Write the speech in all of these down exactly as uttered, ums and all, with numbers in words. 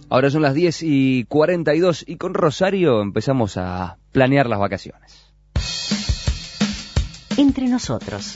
Ahora son las diez y cuarenta y dos y con Rosario empezamos a planear las vacaciones. Entre nosotros.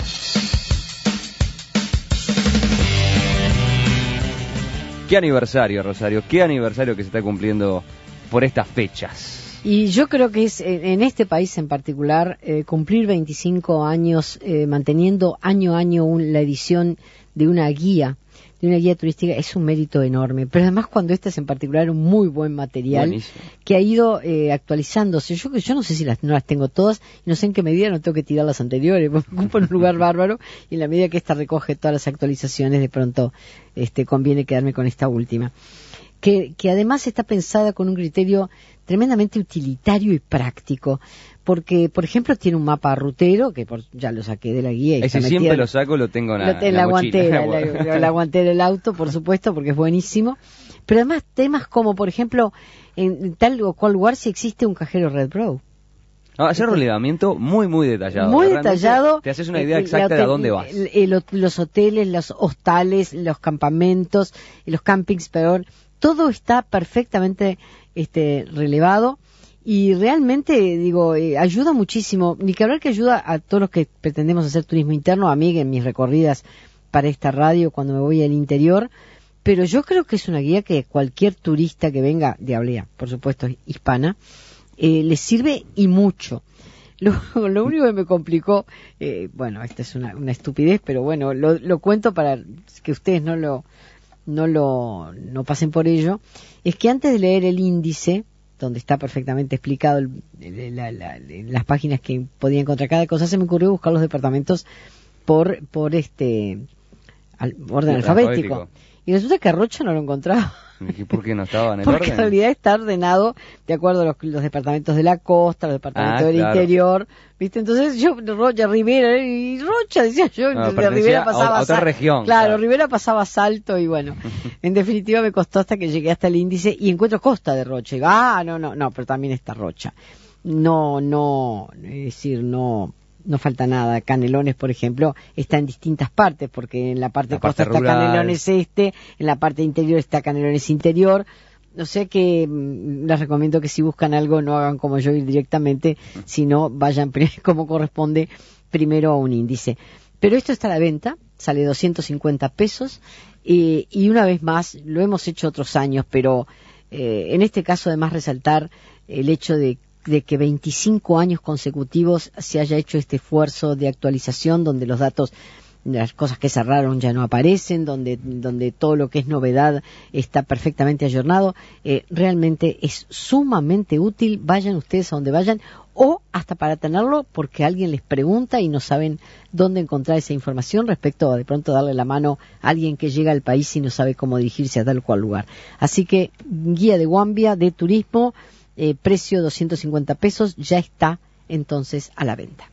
¿Qué aniversario, Rosario? ¿Qué aniversario que se está cumpliendo por estas fechas? Y yo creo que es, en este país en particular, eh, cumplir veinticinco años eh, manteniendo año a año un, la edición de una guía, de una guía turística, es un mérito enorme. Pero además cuando esta es en particular un muy buen material, buenísimo, que ha ido eh, actualizándose. Yo yo no sé si las no las tengo todas, y no sé en qué medida no tengo que tirar las anteriores, porque ocupo un lugar bárbaro, y en la medida que esta recoge todas las actualizaciones, de pronto este conviene quedarme con esta última. Que, que además está pensada con un criterio tremendamente utilitario y práctico, porque, por ejemplo, tiene un mapa rutero, que por, ya lo saqué de la guía. Y ese siempre lo saco, lo tengo en la, lo, en la, la guantera, la, la guantera del auto, por supuesto, porque es buenísimo. Pero además temas como, por ejemplo, en tal o cual lugar si existe un cajero Red Bro. No, hacer un relevamiento muy, muy detallado. Muy detallado. Te haces una idea exacta hotel, de a dónde vas. El, el, los hoteles, los hostales, los campamentos, los campings, peor. Todo está perfectamente este, relevado y realmente, digo, eh, ayuda muchísimo. Ni que hablar que ayuda a todos los que pretendemos hacer turismo interno, a mí en mis recorridas para esta radio cuando me voy al interior. Pero yo creo que es una guía que cualquier turista que venga de habla, por supuesto, hispana, eh, les sirve y mucho. Lo, lo único que me complicó, eh, bueno, esta es una, una estupidez, pero bueno, lo, lo cuento para que ustedes no lo... no lo no pasen por ello, es que antes de leer el índice, donde está perfectamente explicado el, la, la, la, las páginas que podía encontrar cada cosa, se me ocurrió buscar los departamentos por por este al, orden alfabético. alfabético. Y resulta que Rocha no lo encontraba. ¿Y por qué no estaba en el Porque orden? en realidad está ordenado de acuerdo a los, los departamentos de la costa, los departamentos ah, del claro. interior, ¿viste? Entonces yo, Rocha, Rivera, y Rocha, decía yo, no, de Rivera pasaba a otra Sal- región. Claro, claro, Rivera pasaba Salto y bueno, en definitiva me costó hasta que llegué hasta el índice y encuentro Costa de Rocha. Y digo, ah, no, no, no, pero también está Rocha. No, no, es decir, no... no falta nada. Canelones, por ejemplo, está en distintas partes, porque en la parte de costa está Canelones Este, en la parte interior está Canelones Interior. O sea que mmm, les recomiendo que si buscan algo no hagan como yo ir directamente, sino vayan como corresponde primero a un índice. Pero esto está a la venta, sale doscientos cincuenta pesos, eh, y una vez más, lo hemos hecho otros años, pero eh, en este caso además resaltar el hecho de de que veinticinco años consecutivos se haya hecho este esfuerzo de actualización donde los datos, las cosas que cerraron ya no aparecen, donde donde todo lo que es novedad está perfectamente ayornado. Eh, realmente es sumamente útil, vayan ustedes a donde vayan, o hasta para tenerlo porque alguien les pregunta y no saben dónde encontrar esa información respecto a de pronto darle la mano a alguien que llega al país y no sabe cómo dirigirse a tal cual lugar. Así que guía de Wambia de turismo, Eh, precio doscientos cincuenta pesos, ya está entonces a la venta.